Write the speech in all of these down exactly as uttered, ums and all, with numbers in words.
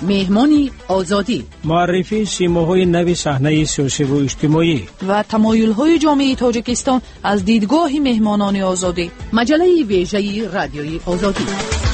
مهمانی آزادی، معرفی سیماهای نو صحنه سیاسی و اجتماعی و تمایل‌های جامعه تاجیکستان از دیدگاه مهمانان آزادی. مجله ویژه رادیوی آزادی.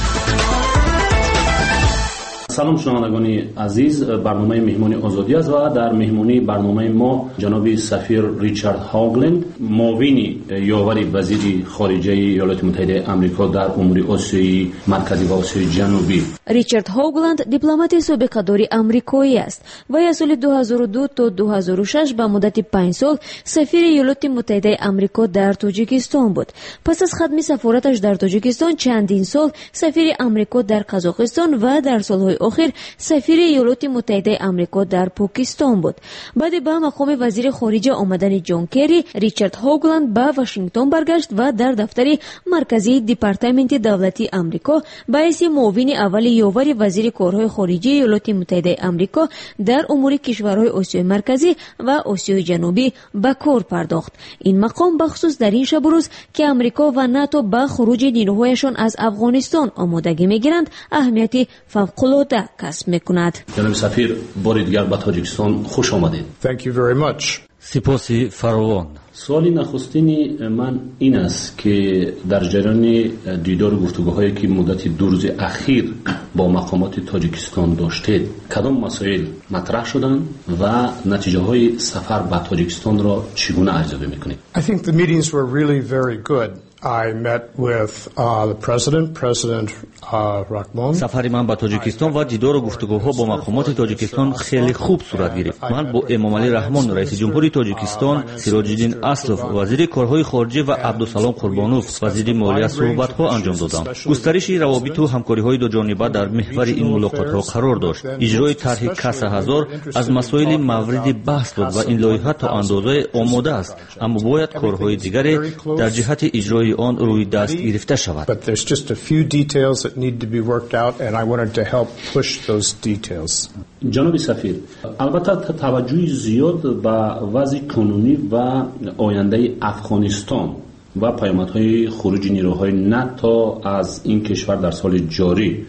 سلام شنوندگان عزیز، برنامه مهمانی آزادی است و در مهمانی برنامه ما جناب سفیر ریچارد هاگلند، معاون یاور وزیر خارجه ایالات متحده آمریکا در امور آسیای مرکزی و آسیای جنوبی. ریچارد هاگلند دیپلمات سابقه‌دار آمریکایی است و از سال دو هزار و دو تا دو هزار و شش به مدت پنج سال سفیر ایالات متحده آمریکا در تاجیکستان بود. پس از ختم سفارتش در تاجیکستان چندین سال سفیر آمریکا در قزاقستان و در سالهای آخر سفیر ایالات متحده آمریکا در پاکستان بود. بعد به مقام وزیر خارجه آمدن جان کری، ریچارد هاگلند به واشنگتن برگشت و در دفتر مرکزی دپارتمنت دولتی آمریکا به حیث معاون اول یاور وزیر کارهای خارجه ایالات متحده آمریکا در امور کشورهای آسیای مرکزی و آسیای جنوبی به کار پرداخت. این مقام بخصوص در این شب و روز که آمریکا و ناتو به خروج نیروهایشان از افغانستان آمادگی میگیرند اهمیت فوق‌العاده کسب میکند. جناب سفیر، بار دیگر به تاجیکستان خوش آمدید. Thank you very much. سپاسی فراوان. سوالی نخستینی من این است که در جریان دیدار و گفتگوهایی که مدت دو روز اخیر با مقامات تاجیکستان داشتید، کدام مسائل مطرح شدند و نتیجه های سفر به تاجیکستان را چگونه ارزیابی میکنید؟ I think the meetings were really very good. I met with uh, the president, President uh, Rahmon. سفر من به تاجیکستان و دیدار و گفتگوها با مقامات تاجیکستان خیلی خوب صورت گرفت. من با امامعلی رحمان رئیس جمهوری تاجیکستان، سراج الدین اسلف وزیر کارهای خارجه و عبدالسلام قربانوف وزیر مالیه صحبت‌ها انجام دادم. گسترش روابط و همکاری‌های دو جانبه در محور این ملاقات‌ها قرار داشت. اجرای طرح کاس هزار از مسائل مورد بحث بود و این لایحه تا اندازه آماده است، اما باید کارهای دیگری در جهت اجرای آن روی دست گرفته شود. But there's just a few details that need to be worked out and I wanted to help push those details. جناب سفیر، البته توجه زیاد به وضع کنونی و آینده افغانستان و پیامدهای خروج نیروهای ناتو از این کشور در سال جاری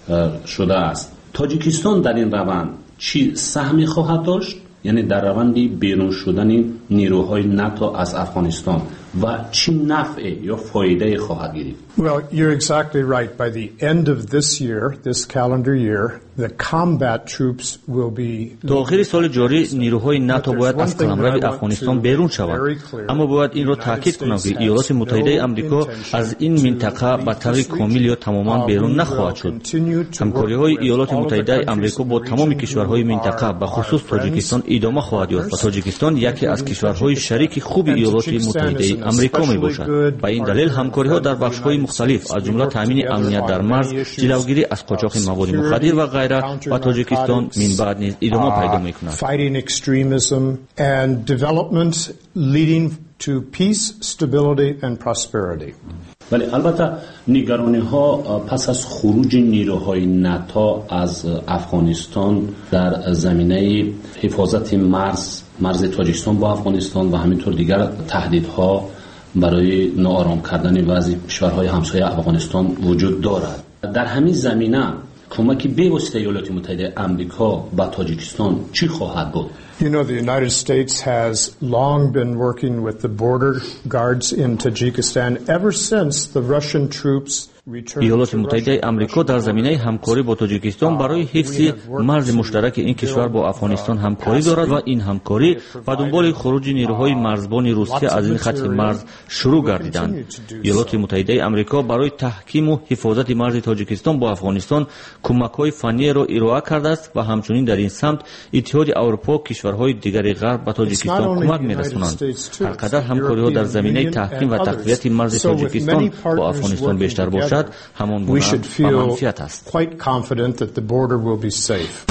شده است. تاجیکستان در این روند چی سهمی خواهد داشت؟ یعنی در روند بیرون شدن نیروهای ناتو از افغانستان و چی نفع یا فایده خواهد گرفت؟ Well, you're exactly right. By the end of this year, this calendar year, the combat troops will be. تا آخر سال جاری نیروهای ناتو باید از قلمرو افغانستان بیرون شوند. اما باید این را تاکید کنم که ایالات متحده آمریکا از این منطقه به طور کامل یا تماما بیرون نخواهد شد. همکاری‌های ایالات متحده آمریکا با تمام کشورهای منطقه به خصوص تاجیکستان ادامه خواهد یافت و تاجیکستان یکی از کشورهای شریک خوب ایالات متحده آمریکا می باشد. به این دلیل همکاری‌ها در بخش‌های مختلف از جمله تامین امنیت در مرز، جلوگیری از قاچاق مواد مخدر و غیره با تاجیکستان من بعد نیز ادامه پیدا می‌کند. Fighting extremism and development leading to peace, stability and prosperity. ولی البته نگرانی ها پس از خروج نیروهای ناتو از افغانستان در زمینه حفاظت مرز مرز تاجیکستان با افغانستان و همینطور دیگر تهدیدها برای ناآرام کردن وضع کشورهای همسایه افغانستان وجود دارد. در همین زمینه کمکی به واسطه ایالات متحده آمریکا به تاجیکستان چی خواهد بود؟ You know, the United States has long been working with the border guards in Tajikistan ever since the Russian troops ایالات متحده آمریکا در زمینه همکاری با تاجیکستان برای حفظ مرز مشترک این کشور با افغانستان همکاری دارد و این همکاری به دنبال خروج نیروهای مرزبان روسیه از این خط مرز شروع گردیدند. ایالات متحده آمریکا برای تحکیم و حفاظت مرز تاجیکستان با افغانستان کمک‌های فنی را ارائه کرده است و همچنین در این سمت اتحاد اروپا کشورهای دیگر غرب به تاجیکستان کمک می‌رسانند. هر قدر همکاری‌ها در زمینه تحکیم و تقویت مرز تاجیکستان با افغانستان بیشتر باشد، همون we should feel منفیت است. quite confident that the border will be safe.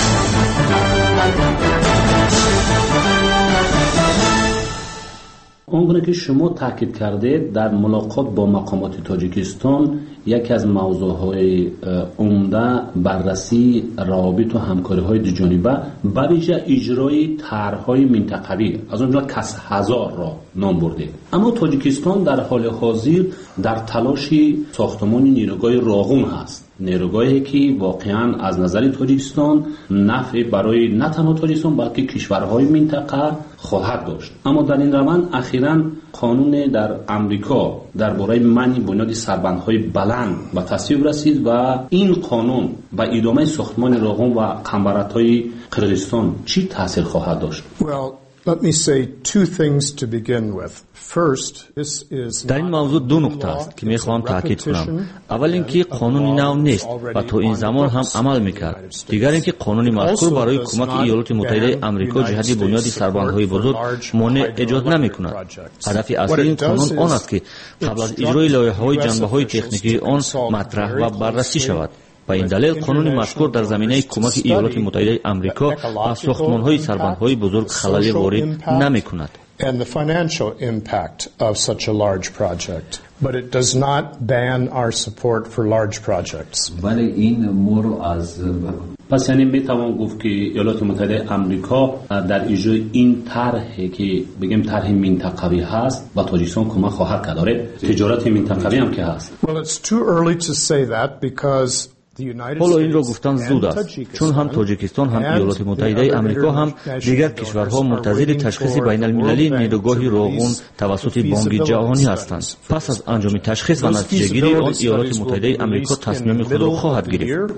آنگونه که شما تاکید کرده در ملاقات با مقامات تاجیکستان یکی از موضوعهای عمده بررسی روابط و همکاری‌های دوجانبه به ویژه اجرای طرح‌های منطقوی از اون جمله کاس هزار را نام برده. اما تاجیکستان در حال حاضر در تلاش ساختمان نیروگاه راغون هست نیروگاهی که واقعا از نظر تاجیکستان نفع برای نه تنها تاجیکستان بلکه کشورهای منطقه خواهد داشت. اما در این روند اخیراً قانون در امریکا درباره منع بنیاد سربندهای بلند به تصویب رسید و این قانون و ادامه ساختمان راغون و قنبرت‌های قرقیزستان چی تاثیر خواهد داشت؟ Well, let me say two things to begin with. First, this is در این موضوع دو نکته است که میخوام تاکید کنم. اول اینکه قانونی نو نیست و تا این زمان هم عمل میکرد. دیگر اینکه قانون مذکور برای کمک ایالات متحده آمریکا جهت بنیاد سربندهای بزرگ مانع ایجاد نمیکند. هدف اصلی این قانون آن است که قبل از اجرای لایحه‌های جنبه‌های تکنیکی آن مطرح و بررسی شود. و این دلیل قانون مذکور در زمینه کمک ایالات متحده آمریکا به ساختمان‌های سربندهای بزرگ خلل وارد نمی‌کند. and the financial impact of such a large project, but it does not ban our support for large projects. ولی این مورو از پس یعنی میتوان گفت که ایالات متحده آمریکا در اجرای این طرحی که بگیم طرح منطقوی هست با تاجیکستان کمک خواهد کرد. داره تجارت منطقوی هم که هست. Well, it's too early to say that because حالا این را گفتن زود است چون هم تاجیکستان هم ایالات متحده آمریکا هم دیگر کشورها منتظر تشخیص بین المللی نیروگاه راغون توسط بانک جهانی هستند. پس از انجام تشخیص و نتیجه گیری آن ایالات متحده آمریکا تصمیم خود را خواهد گرفت.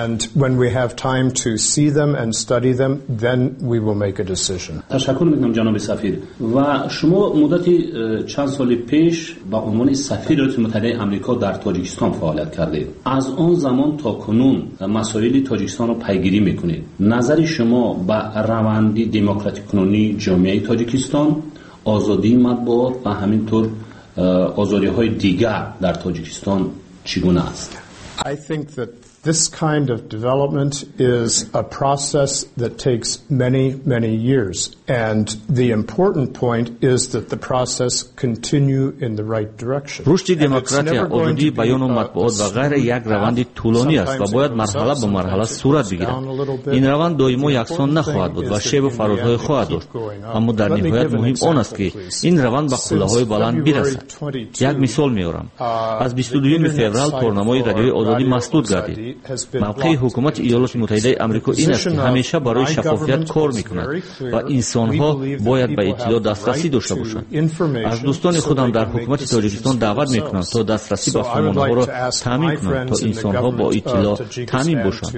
تشکر میکنم جناب سفیر. و شما مدت چند سال پیش به عنوان سفیر ایالات متحده آمریکا در تاجیکستان فعالیت کردید. از آن زمان تا کنون مسائل تاجیکستان رو پیگیری میکنید. نظر شما به روند دموکراتیک کنونی جامعه تاجیکستان، آزادی مطبوعات و همینطور آزادی های دیگر در تاجیکستان چگونه است؟ I think that this kind of development is a process that takes many, many years. And the important point is that the process continue in the right direction. رشد دموکراتیا، آزادی بیان و مطبوعات و غیره یک روند طولانی است و باید مرحله به مرحله صورت بگیرد. این روند دائما یکسان نخواهد بود و شیب و فرازهای خواهد داشت. اما در نهایت مهم آن است که این روند به قله‌های بلند برسد. یک مثال میارم. از بیست و دوم فوریه تورنمای رادیوی آزادی مسدود گردید. موقع حکومت ایالات متحده آمریکا این است که همیشه برای شفافیت کار میکند و انسانها باید به اطلاع دسترسی داشته باشند. از دوستان خودم در حکومت تاجیکستان دعوت میکنم تا دسترسی به سامانه ها را تامین کنند تا انسانها با اطلاع تامین باشند.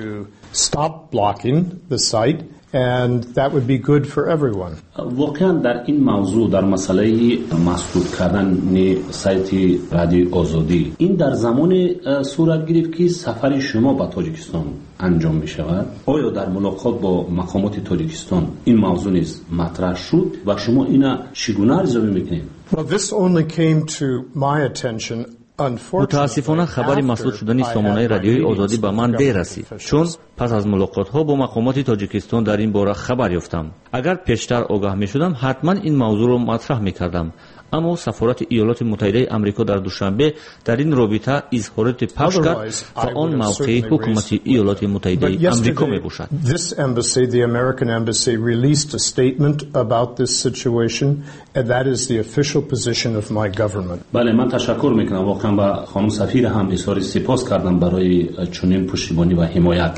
And that would be good for everyone. واقعا در این موضوع در مسئله مسدود کردن سایت رادیو آزادی این در زمان صورت گرفت که سفر شما به تاجیکستان انجام می شود. آیا در ملاقات با مقامات تاجیکستان این موضوع نیز مطرح شد و شما اینا چگونه ارزیابی میکنید؟ Well, this only came to my attention. متاسفانه خبر مسدود شدن سامانه رادیوی آزادی به من دیر رسید چون پس از ملاقات ها با مقامات تاجیکستان در این باره خبر یافتم. اگر پیشتر آگاه می شدم حتما این موضوع را مطرح می کردم. اما سفارت ایالات متحده آمریکا در دوشنبه در این رابطه اظهارات پخش کرد و آن موقع حکومت ایالات متحده آمریکا می باشد. This embassy, the American embassy, released a statement about this situation, and that is the official position of my government. بله من تشکر میکنم. واقعا با خانم سفیر هم اظهار سپاس کردم برای چنین پشتیبانی و حمایت.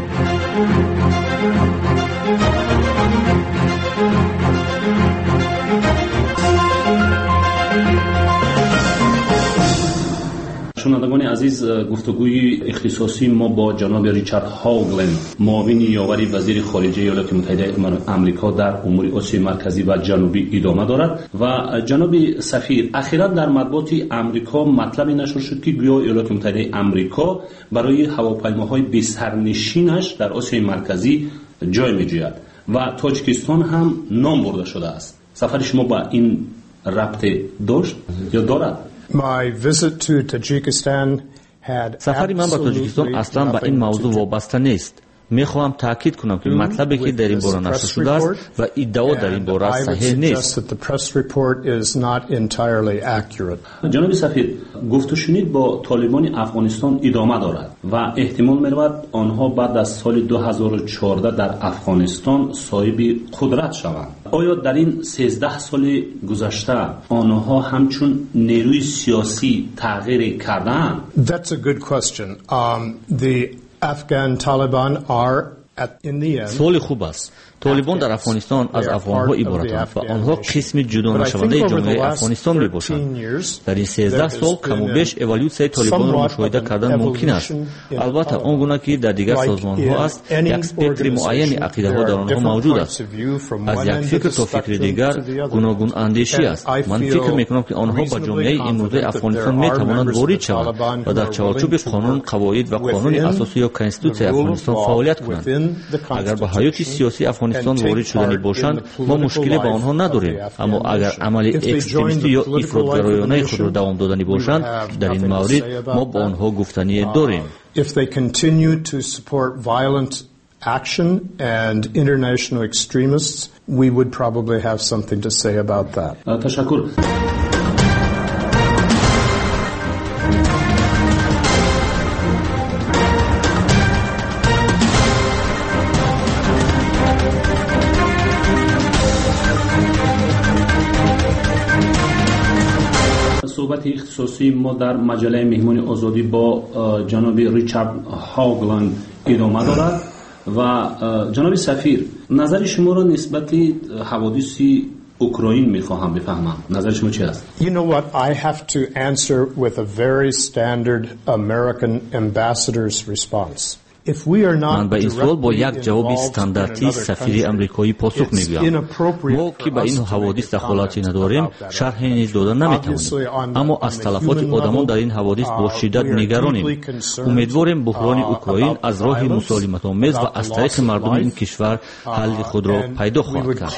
شنوندگان عزیز، گفتگوی اختصاصی ما با جناب ریچارد هاگلن معاون یاور وزیر خارجه ایالات متحده آمریکا در امور آسیای مرکزی و جنوبی ادامه دارد. و جناب سفیر، اخیرا در مطبوعات آمریکا مطلبی نشر شد که گویا ایالات متحده آمریکا برای هواپیماهای بی سرنشینش در آسیای مرکزی جای می‌جوید و تاجیکستان هم نام برده شده است. سفر شما با این ربط داشت یا دارد؟ My visit to Tajikistan had سفر من به تاجیکستان اصلا به این موضوع وابسته نیست. میخواهم تاکید کنم که مطلبی که در این باره نشر شده است و ادعا در این باره صحیح نیست. جناب سفیر، گفت و شنید با طالبان افغانستان ادامه دارد و احتمال می‌رود آنها بعد از سال دو هزار و چهارده در افغانستان صاحب قدرت شوند. آیا در این سیزده سال گذشته آنها همچون نیروی سیاسی تغییر کردند؟ That's a good question. Um, the Afghan Taliban are at, in the end سوال خوب است. طالبان در افغانستان از افغان‌ها عبارتند و آنها قسم جدا نشونده جامعه افغانستان می‌باشند. در این سیزده سال کم و بیش اِوالوسیای طالبان را مشاهده کردن ممکن است. البته آنگونه که در دیگر سازمان‌ها است، یک اسپکتر معین عقیده‌ها در آنها موجود است. از یک فکر تا فکر دیگر گوناگون اندیشی است. من فکر می‌کنم که آنها با جامعه امروزه افغانستان می‌توانند وارد شوند و در چارچوب قانون، قواعد و قانون اساسی یا کنستیتوسیون افغانستان فعالیت کنند. اگر با حیات سیاسی افغانستان وارد شدنی باشند ما مشکلی با آنها نداریم، اما اگر عمل اکستریمیستی یا افراط‌گرایانه خود را دوام دادنی باشند در این مورد ما با آنها گفتنی داریم. If they continue to support violent action and international extremists, we would probably have something to say about that. تشکر. صحبت اختصاصی ما در مجله مهمان آزادی با جناب ریچارد هاگلند ادامه دارد و جناب سفیر نظر شما را نسبت حوادث اوکراین میخواهم بفهمم. نظر شما چی است؟ You know what, I have to answer with a very standard American ambassador's response. من به این سوال با یک جواب استانداردی سفیر امریکایی پاسخ میگویم. ما که به این حوادث دخالتی نداریم شرح نیز دادن نمیتوانیم، اما از تلفات آدمان در این حوادث با شدت نگرانیم. امیدواریم بحران اوکراین از راه مسالمت آمیز و از طریق مردم این کشور حل خود را پیدا خواهد کرد.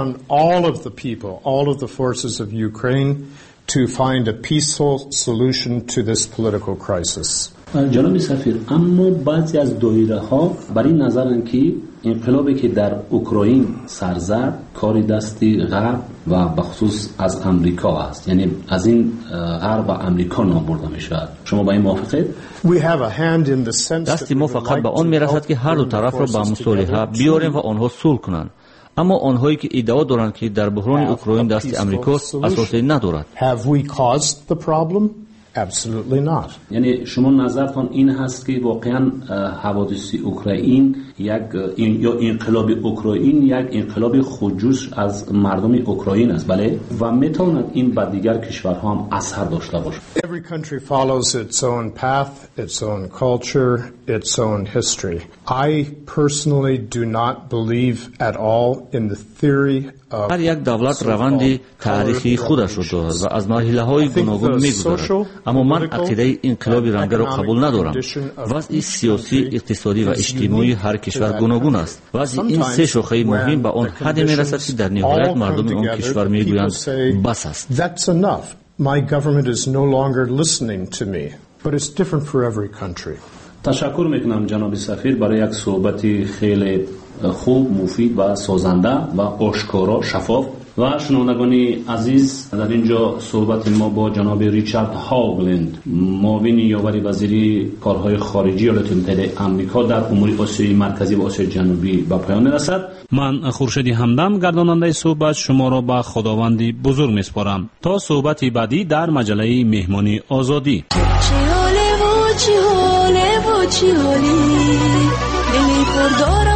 to find a peaceful solution to this political crisis. جناب سفیر، اما بعضی از دایره ها بر این نظرند که انقلابی که در اوکراین سر زد کاری دستی غرب و بخصوص از امریکا است، یعنی از این غرب و امریکا نام برده می شود. شما با این موافقید؟ دستی ما فقط به آن می رسد که هر دو طرف را به مصالحه بیاریم و آنها صلح کنند. اما آنهایی که ادعا دارند که در بحران اوکراین دست امریکاست اساسی ندارد. Have we caused the problem? Absolutely not. یعنی شما نظرتان این هست که واقعا حوادث اوکراین یک یا انقلاب اوکراین یک انقلاب خودجوش از مردم اوکراین است، بله؟ و میتواند این به دیگر کشورها هم اثر داشته باشد. Every country follows its own path, its own culture, its own history. I personally do not believe at all in the theory of هر یک دولت روند تاریخی خودش را دارد و از مرحله‌های گوناگون می‌گذرد، اما من عقیده انقلاب رنگی را قبول ندارم. وضع سیاسی، اقتصادی و اجتماعی هر کشور گوناگون است. وضع این سه شاخه مهم به آن حدی می‌رسد که در نهایت مردم آن کشور می‌گویند بس است. That's enough. My government is no longer listening to me. But it's different for every country. تشکر میکنم جناب سفیر برای یک صحبت خیلی خوب، مفید و سازنده و آشکارا، شفاف. و شنوندگان عزیز، در اینجا صحبت ما با جناب ریچارد هاگلند، معاون یاور وزیر کارهای خارجی ایالات متحده آمریکا در امور آسیای مرکزی و آسیای جنوبی به پایان می‌رسد. من خورشید همدم گرداننده صحبت شما را به خداوندی بزرگ می‌سپارم تا صحبت بعدی در مجله مهمانی آزادی. چی حاله و چی حاله و چی حالی دلی پردارم